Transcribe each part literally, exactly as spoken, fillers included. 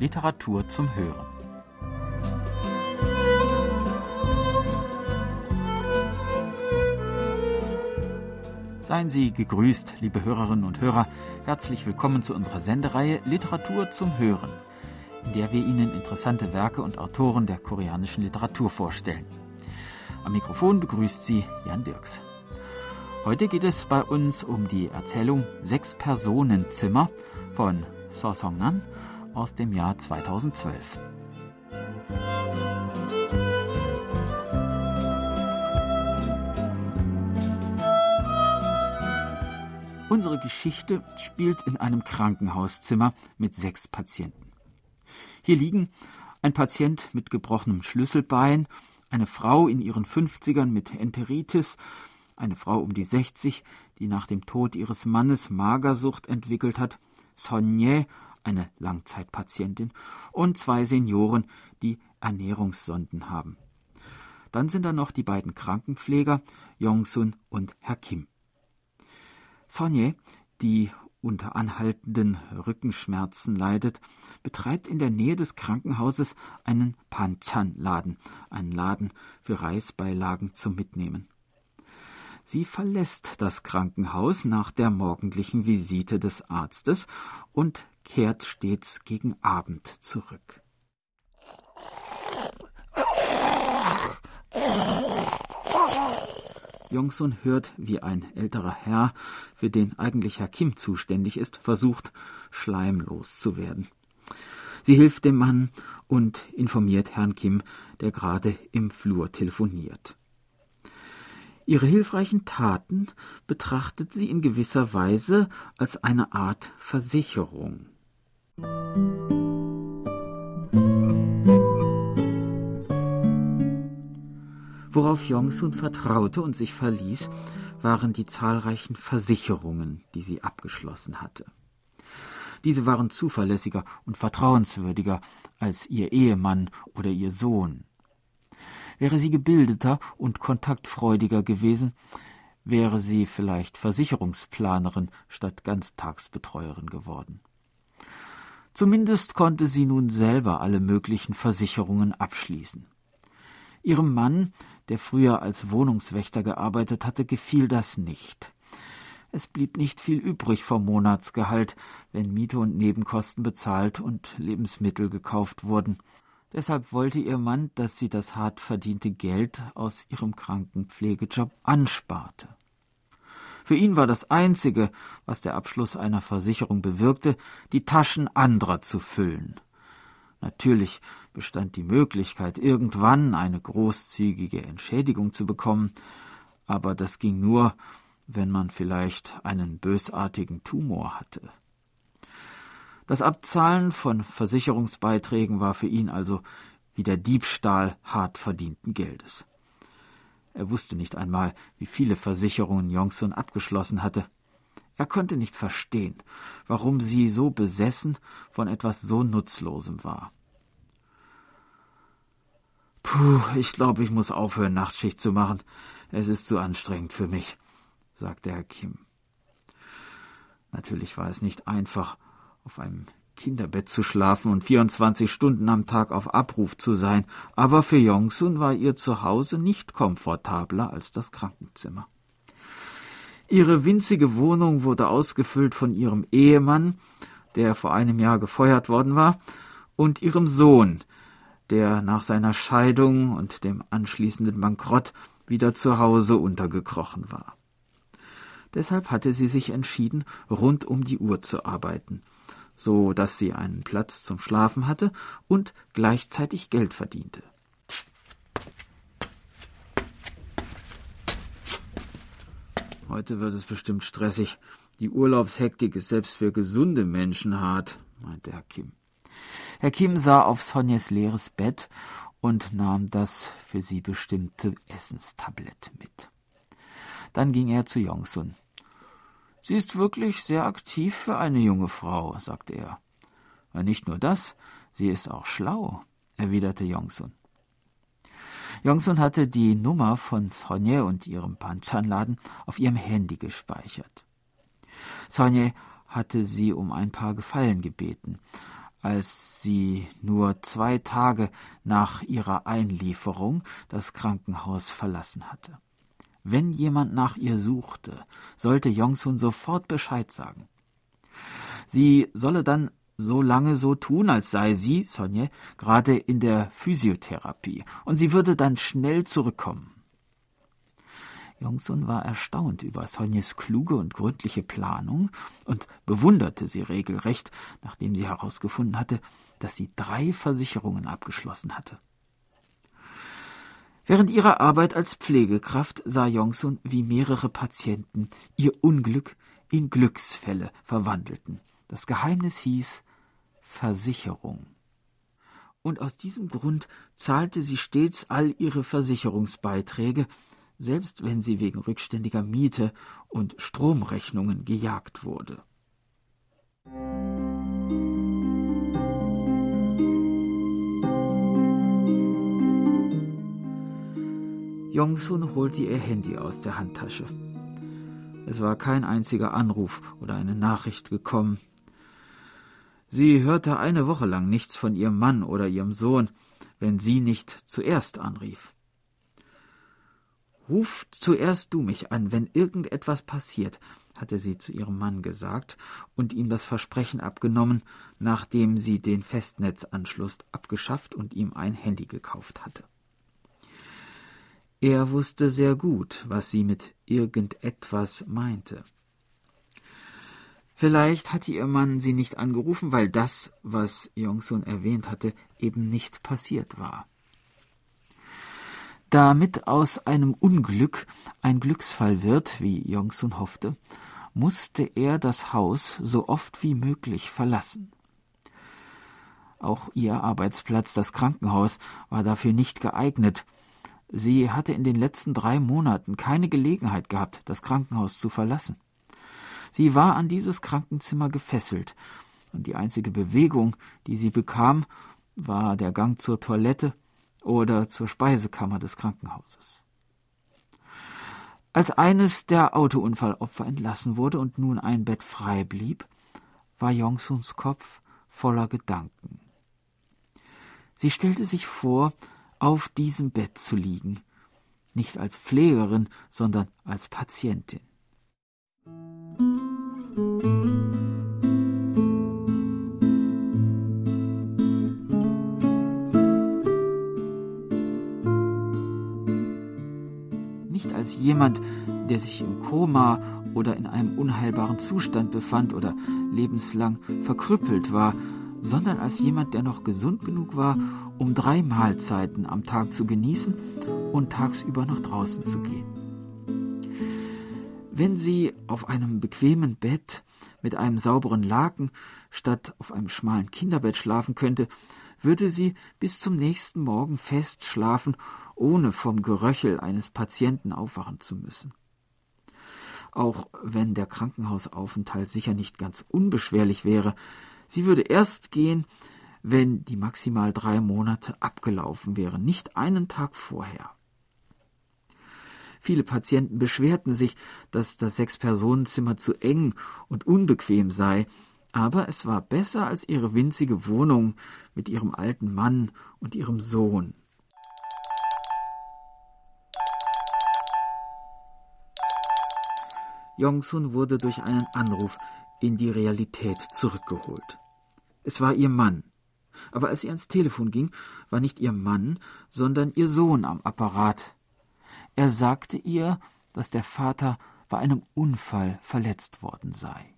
Literatur zum Hören. Seien Sie gegrüßt, liebe Hörerinnen und Hörer. Herzlich willkommen zu unserer Sendereihe Literatur zum Hören, in der wir Ihnen interessante Werke und Autoren der koreanischen Literatur vorstellen. Am Mikrofon begrüßt Sie Jan Dirks. Heute geht es bei uns um die Erzählung Sechs-Personen-Zimmer von So Song-nan aus dem Jahr zweitausendzwölf. Unsere Geschichte spielt in einem Krankenhauszimmer mit sechs Patienten. Hier liegen ein Patient mit gebrochenem Schlüsselbein, eine Frau in ihren fünfzigern mit Enteritis, eine Frau um die sechzig, die nach dem Tod ihres Mannes Magersucht entwickelt hat, Sonje, eine Langzeitpatientin, und zwei Senioren, die Ernährungssonden haben. Dann sind da noch die beiden Krankenpfleger, Jong-sun und Herr Kim. Sonje, die unter anhaltenden Rückenschmerzen leidet, betreibt in der Nähe des Krankenhauses einen Panchan-Laden, einen Laden für Reisbeilagen zum Mitnehmen. Sie verlässt das Krankenhaus nach der morgendlichen Visite des Arztes und kehrt stets gegen Abend zurück. Jong-sun hört, wie ein älterer Herr, für den eigentlich Herr Kim zuständig ist, versucht, schleimlos zu werden. Sie hilft dem Mann und informiert Herrn Kim, der gerade im Flur telefoniert. Ihre hilfreichen Taten betrachtet sie in gewisser Weise als eine Art Versicherung. Worauf Jong-sun vertraute und sich verließ, waren die zahlreichen Versicherungen, die sie abgeschlossen hatte. Diese waren zuverlässiger und vertrauenswürdiger als ihr Ehemann oder ihr Sohn. Wäre sie gebildeter und kontaktfreudiger gewesen, wäre sie vielleicht Versicherungsplanerin statt Ganztagsbetreuerin geworden. Zumindest konnte sie nun selber alle möglichen Versicherungen abschließen. Ihrem Mann, der früher als Wohnungswächter gearbeitet hatte, gefiel das nicht. Es blieb nicht viel übrig vom Monatsgehalt, wenn Miete und Nebenkosten bezahlt und Lebensmittel gekauft wurden. Deshalb wollte ihr Mann, dass sie das hart verdiente Geld aus ihrem Krankenpflegejob ansparte. Für ihn war das Einzige, was der Abschluss einer Versicherung bewirkte, die Taschen anderer zu füllen. Natürlich bestand die Möglichkeit, irgendwann eine großzügige Entschädigung zu bekommen, aber das ging nur, wenn man vielleicht einen bösartigen Tumor hatte. Das Abzahlen von Versicherungsbeiträgen war für ihn also wie der Diebstahl hart verdienten Geldes. Er wusste nicht einmal, wie viele Versicherungen Jong-sun abgeschlossen hatte. Er konnte nicht verstehen, warum sie so besessen von etwas so Nutzlosem war. »Puh, ich glaube, ich muss aufhören, Nachtschicht zu machen. Es ist zu anstrengend für mich«, sagte Herr Kim. Natürlich war es nicht einfach, auf einem Kinderbett zu schlafen und vierundzwanzig Stunden am Tag auf Abruf zu sein, aber für Jong-sun war ihr Zuhause nicht komfortabler als das Krankenzimmer. Ihre winzige Wohnung wurde ausgefüllt von ihrem Ehemann, der vor einem Jahr gefeuert worden war, und ihrem Sohn, der nach seiner Scheidung und dem anschließenden Bankrott wieder zu Hause untergekrochen war. Deshalb hatte sie sich entschieden, rund um die Uhr zu arbeiten, so dass sie einen Platz zum Schlafen hatte und gleichzeitig Geld verdiente. Heute wird es bestimmt stressig. Die Urlaubshektik ist selbst für gesunde Menschen hart, meinte Herr Kim. Herr Kim sah auf Sonjes leeres Bett und nahm das für sie bestimmte Essenstablett mit. Dann ging er zu Jong-sun. »Sie ist wirklich sehr aktiv für eine junge Frau«, sagte er. »Aber nicht nur das, sie ist auch schlau«, erwiderte Jong-sun. Jong-sun hatte die Nummer von Sonje und ihrem Panchan-Laden auf ihrem Handy gespeichert. Sonje hatte sie um ein paar Gefallen gebeten, als sie nur zwei Tage nach ihrer Einlieferung das Krankenhaus verlassen hatte. Wenn jemand nach ihr suchte, sollte Yong-sun sofort Bescheid sagen. Sie solle dann so lange so tun, als sei sie, Sonje, gerade in der Physiotherapie, und sie würde dann schnell zurückkommen. Yong-sun war erstaunt über Sonjes kluge und gründliche Planung und bewunderte sie regelrecht, nachdem sie herausgefunden hatte, dass sie drei Versicherungen abgeschlossen hatte. Während ihrer Arbeit als Pflegekraft sah Yong-sun, wie mehrere Patienten ihr Unglück in Glücksfälle verwandelten. Das Geheimnis hieß Versicherung. Und aus diesem Grund zahlte sie stets all ihre Versicherungsbeiträge, selbst wenn sie wegen rückständiger Miete und Stromrechnungen gejagt wurde. Yong-sun holte ihr Handy aus der Handtasche. Es war kein einziger Anruf oder eine Nachricht gekommen. Sie hörte eine Woche lang nichts von ihrem Mann oder ihrem Sohn, wenn sie nicht zuerst anrief. »Ruf zuerst du mich an, wenn irgendetwas passiert«, hatte sie zu ihrem Mann gesagt und ihm das Versprechen abgenommen, nachdem sie den Festnetzanschluss abgeschafft und ihm ein Handy gekauft hatte. Er wusste sehr gut, was sie mit irgendetwas meinte. Vielleicht hatte ihr Mann sie nicht angerufen, weil das, was Yong-sun erwähnt hatte, eben nicht passiert war. Damit aus einem Unglück ein Glücksfall wird, wie Yong-sun hoffte, musste er das Haus so oft wie möglich verlassen. Auch ihr Arbeitsplatz, das Krankenhaus, war dafür nicht geeignet. Sie hatte in den letzten drei Monaten keine Gelegenheit gehabt, das Krankenhaus zu verlassen. Sie war an dieses Krankenzimmer gefesselt, und die einzige Bewegung, die sie bekam, war der Gang zur Toilette oder zur Speisekammer des Krankenhauses. Als eines der Autounfallopfer entlassen wurde und nun ein Bett frei blieb, war Yong-suns Kopf voller Gedanken. Sie stellte sich vor, auf diesem Bett zu liegen, nicht als Pflegerin, sondern als Patientin. Nicht als jemand, der sich im Koma oder in einem unheilbaren Zustand befand oder lebenslang verkrüppelt war, sondern als jemand, der noch gesund genug war, um drei Mahlzeiten am Tag zu genießen und tagsüber nach draußen zu gehen. Wenn sie auf einem bequemen Bett mit einem sauberen Laken statt auf einem schmalen Kinderbett schlafen könnte, würde sie bis zum nächsten Morgen fest schlafen, ohne vom Geröchel eines Patienten aufwachen zu müssen. Auch wenn der Krankenhausaufenthalt sicher nicht ganz unbeschwerlich wäre, sie würde erst gehen, wenn die maximal drei Monate abgelaufen wären, nicht einen Tag vorher. Viele Patienten beschwerten sich, dass das Sechs-Personen-Zimmer zu eng und unbequem sei, aber es war besser als ihre winzige Wohnung mit ihrem alten Mann und ihrem Sohn. Yong-sun wurde durch einen Anruf in die Realität zurückgeholt. Es war ihr Mann. Aber als sie ans Telefon ging, war nicht ihr Mann, sondern ihr Sohn am Apparat. Er sagte ihr, dass der Vater bei einem Unfall verletzt worden sei.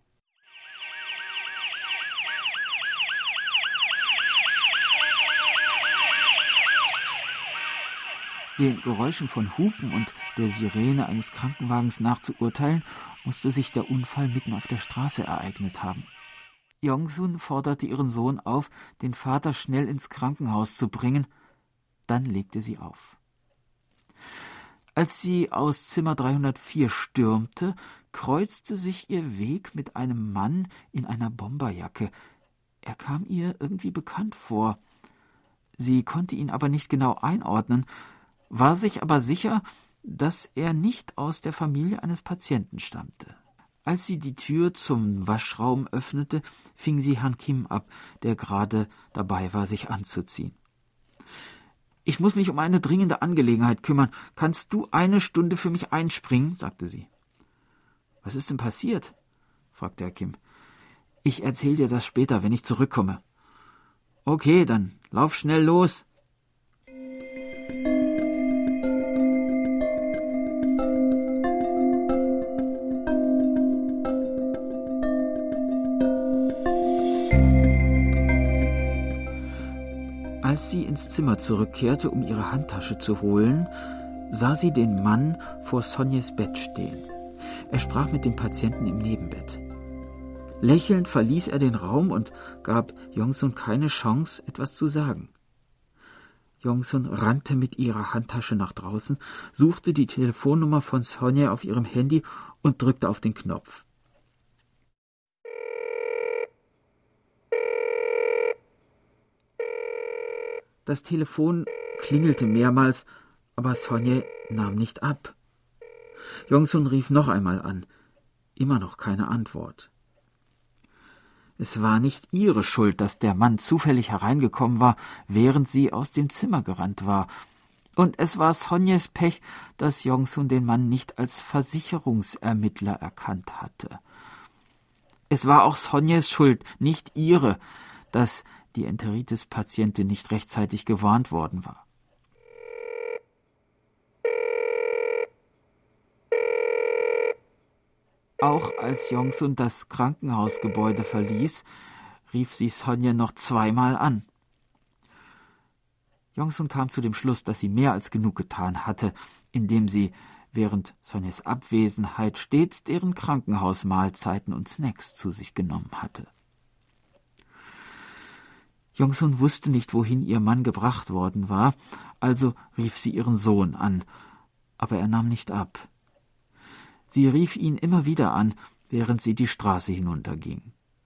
Den Geräuschen von Hupen und der Sirene eines Krankenwagens nachzuurteilen, musste sich der Unfall mitten auf der Straße ereignet haben. Yong-sun forderte ihren Sohn auf, den Vater schnell ins Krankenhaus zu bringen. Dann legte sie auf. Als sie aus Zimmer dreihundertvier stürmte, kreuzte sich ihr Weg mit einem Mann in einer Bomberjacke. Er kam ihr irgendwie bekannt vor. Sie konnte ihn aber nicht genau einordnen, war sich aber sicher, dass er nicht aus der Familie eines Patienten stammte. Als sie die Tür zum Waschraum öffnete, fing sie Herrn Kim ab, der gerade dabei war, sich anzuziehen. »Ich muss mich um eine dringende Angelegenheit kümmern. Kannst du eine Stunde für mich einspringen?« sagte sie. »Was ist denn passiert?« fragte Herr Kim. »Ich erzähl dir das später, wenn ich zurückkomme.« »Okay, dann lauf schnell los.« Als sie ins Zimmer zurückkehrte, um ihre Handtasche zu holen, sah sie den Mann vor Sonjes Bett stehen. Er sprach mit dem Patienten im Nebenbett. Lächelnd verließ er den Raum und gab Jongsun keine Chance, etwas zu sagen. Jongsun rannte mit ihrer Handtasche nach draußen, suchte die Telefonnummer von Sonja auf ihrem Handy und drückte auf den Knopf. Das Telefon klingelte mehrmals, aber Sonja nahm nicht ab. Jongsun rief noch einmal an. Immer noch keine Antwort. Es war nicht ihre Schuld, dass der Mann zufällig hereingekommen war, während sie aus dem Zimmer gerannt war. Und es war Sonjas Pech, dass Jongsun den Mann nicht als Versicherungsermittler erkannt hatte. Es war auch Sonjas Schuld, nicht ihre, dass die Enteritis-Patientin nicht rechtzeitig gewarnt worden war. Auch als Jongsun das Krankenhausgebäude verließ, rief sie Sonja noch zweimal an. Jongsun kam zu dem Schluss, dass sie mehr als genug getan hatte, indem sie während Sonjas Abwesenheit stets deren Krankenhausmahlzeiten und Snacks zu sich genommen hatte. Jongsun wusste nicht, wohin ihr Mann gebracht worden war, also rief sie ihren Sohn an, aber er nahm nicht ab. Sie rief ihn immer wieder an, während sie die Straße hinunterging.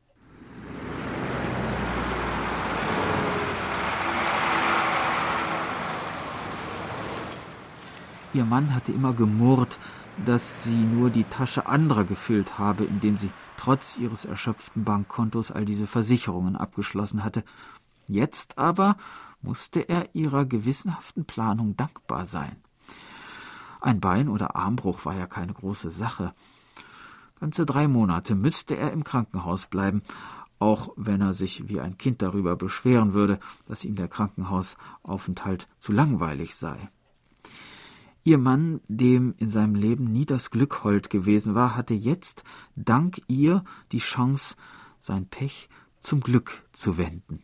Ihr Mann hatte immer gemurrt, dass sie nur die Tasche anderer gefüllt habe, indem sie trotz ihres erschöpften Bankkontos all diese Versicherungen abgeschlossen hatte. Jetzt aber musste er ihrer gewissenhaften Planung dankbar sein. Ein Bein- oder Armbruch war ja keine große Sache. Ganze drei Monate müsste er im Krankenhaus bleiben, auch wenn er sich wie ein Kind darüber beschweren würde, dass ihm der Krankenhausaufenthalt zu langweilig sei. Ihr Mann, dem in seinem Leben nie das Glück hold gewesen war, hatte jetzt dank ihr die Chance, sein Pech zum Glück zu wenden.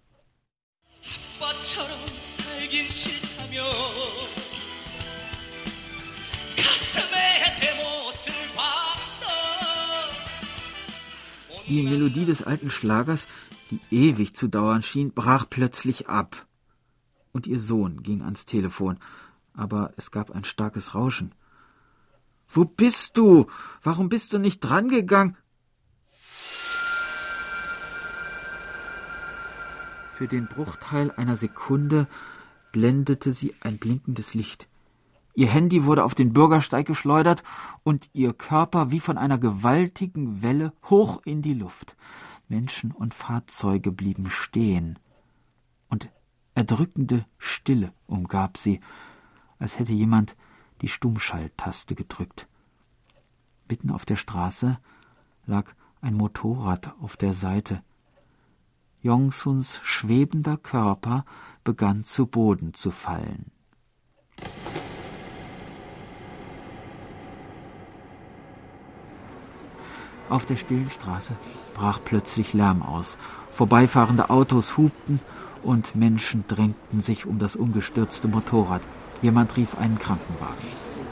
Die Melodie des alten Schlagers, die ewig zu dauern schien, brach plötzlich ab. Und ihr Sohn ging ans Telefon, aber es gab ein starkes Rauschen. »Wo bist du? Warum bist du nicht drangegangen?« Für den Bruchteil einer Sekunde blendete sie ein blinkendes Licht. Ihr Handy wurde auf den Bürgersteig geschleudert und ihr Körper wie von einer gewaltigen Welle hoch in die Luft. Menschen und Fahrzeuge blieben stehen. Und erdrückende Stille umgab sie, als hätte jemand die Stummschalttaste gedrückt. Mitten auf der Straße lag ein Motorrad auf der Seite. Jongsuns schwebender Körper begann zu Boden zu fallen. Auf der stillen Straße brach plötzlich Lärm aus. Vorbeifahrende Autos hupten und Menschen drängten sich um das umgestürzte Motorrad. Jemand rief einen Krankenwagen.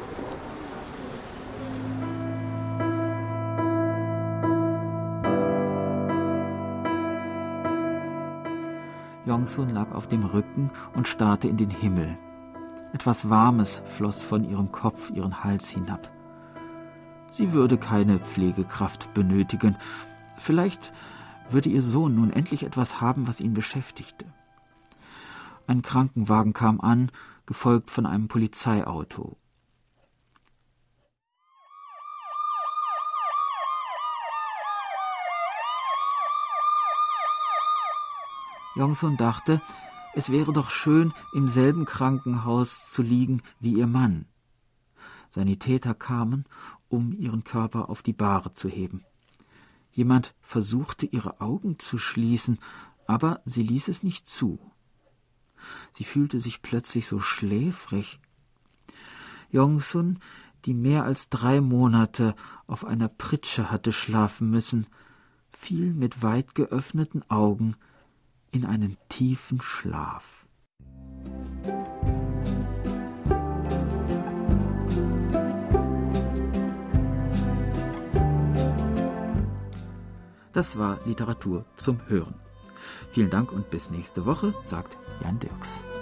Jongsun lag auf dem Rücken und starrte in den Himmel. Etwas Warmes floss von ihrem Kopf ihren Hals hinab. Sie würde keine Pflegekraft benötigen. Vielleicht würde ihr Sohn nun endlich etwas haben, was ihn beschäftigte. Ein Krankenwagen kam an, gefolgt von einem Polizeiauto. Jongsun dachte, es wäre doch schön, im selben Krankenhaus zu liegen wie ihr Mann. Sanitäter kamen, um ihren Körper auf die Bahre zu heben. Jemand versuchte, ihre Augen zu schließen, aber sie ließ es nicht zu. Sie fühlte sich plötzlich so schläfrig. Jongsun, die mehr als drei Monate auf einer Pritsche hatte schlafen müssen, fiel mit weit geöffneten Augen in einen tiefen Schlaf. Das war Literatur zum Hören. Vielen Dank und bis nächste Woche, sagt Jan Dirks.